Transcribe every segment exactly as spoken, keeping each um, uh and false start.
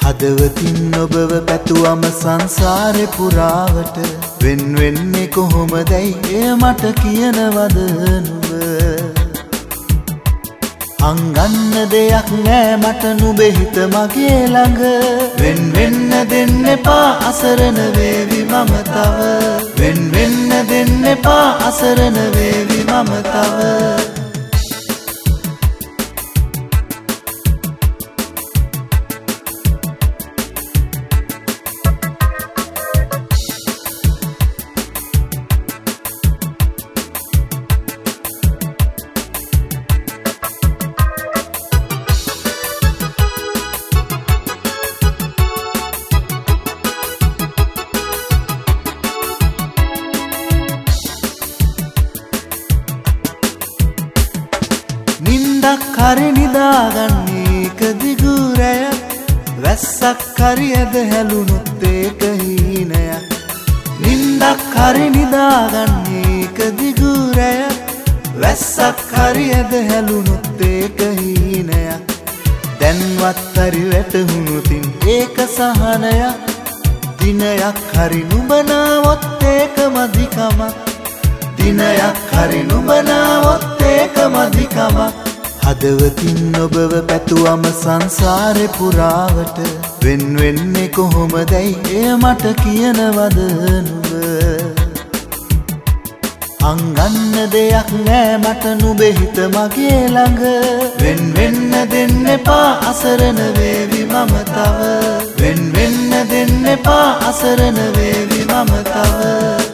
හදවතින් ඔබව පැතුවම සංසාරේ පුරාවට වෙන් වෙන්නේ කොහොමදයි එය මට කියනවද නුඹ අංගන්න දෙයක් නෑ මට නුඹේ හිත මගේ ළඟ වෙන් වෙන්න දෙන්න එපා අසරණ වේවි මම තව වෙන් වෙන්න දෙන්න එපා අසරණ වේවි මම තව නින්දක් හරි නිදාගන්නේ එක දිගු රැයක් වැස්සක් හරි ඇද හැලුනොත් ඒක හීනයක් නින්දක් හරි නිදාගන්නේ එක දිගු රැයක් වැස්සක් හරි ඇද හැලුනොත් ඒක හීනයක් දැන්වත් හරි වැටහුණුතින් ඒක සහනයක් දිනයක් හරි නුඹ නාවොත් ඒක මදිකමක් දිනයක් හරි නුඹ නාවොත් ඒක මදිකමක් හදවතින් ඔබව පැතුවම සංසාරේ පුරාවට වෙන් වෙන්නේ කොහොමදයි එය මට කියනවද නුඹ අංගන්න දෙයක් නෑ මට නුඹේ හිත මගේ ළඟ වෙන් වෙන්න දෙන්න එපා අසරණ වේවි මම තව වෙන් වෙන්න දෙන්න එපා අසරණ වේවි මම තව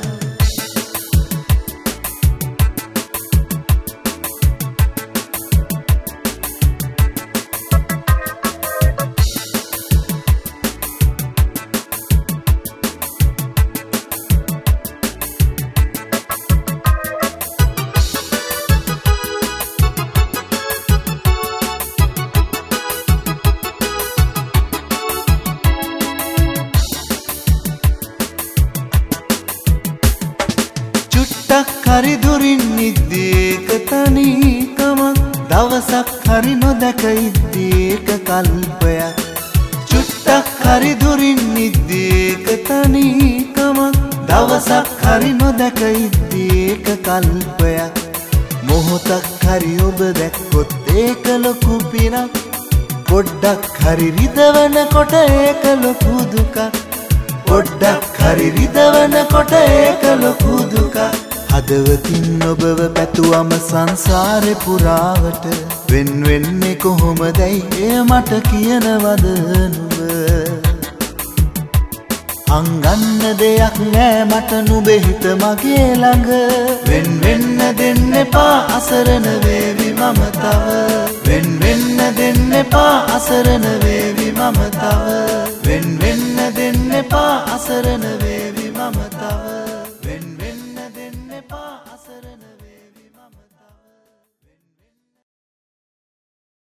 චුට්ටක් හරි දුරින් ඉද්දී ඒක තනිකමක් දවසක් හරි නොදැක ඉද්දී ඒක කල්පයක් චුට්ටක් හරි දුරින් ඉද්දී ඒක තනිකමක් දවසක් හරි නොදැක ඉද්දී ඒක කල්පයක් මොහොතක් හරි ඔබ දැක්කොත් ඒක ලොකු පිනක් පොඩ්ඩක් හරි රිදවනකොට ඒක ලොකු දුකක් පොඩ්ඩක් හරි රිදවනකොට ඒක ලොකු දුකක් හදවතින් ඔබව පැතුවම සංසාරේ පුරාවට වෙන් වෙන්නේ කොහොමදයි එය මට කියනවද නුඹ අංගන්න දෙයක් නෑ මට නුඹේ හිත මගේ ළඟ වෙන් වෙන්න දෙන්න එපා අසරණ වේවි මම තව වෙන් වෙන්න දෙන්න එපා අසරණ වේවි මම තව වෙන් වෙන්න දෙන්න එපා අසරණ වේවි